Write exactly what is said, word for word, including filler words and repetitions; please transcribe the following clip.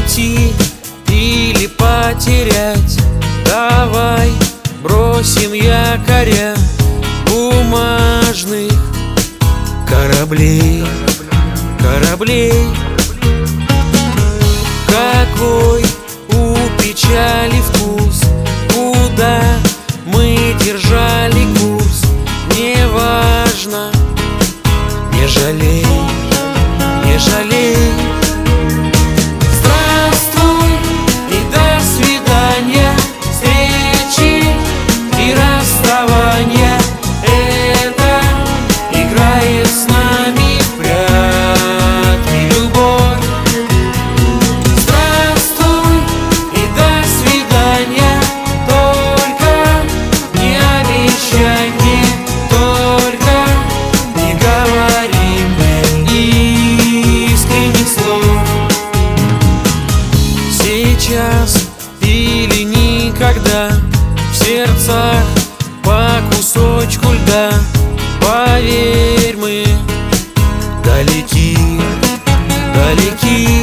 найти или потерять. Давай бросим якоря бумажных кораблей, кораблей. Какой у печали вкус, куда мы держали курс, неважно, не жалей, не жалей. Здравствуй и до свидания, встречи и расставания. Это играет с нами в прятки любовь. Здравствуй и до свидания, только не обещай мне, только не говори мне искренних слов. Сейчас или никогда, в сердцах по кусочку льда. Поверь, мы далеки, далеки.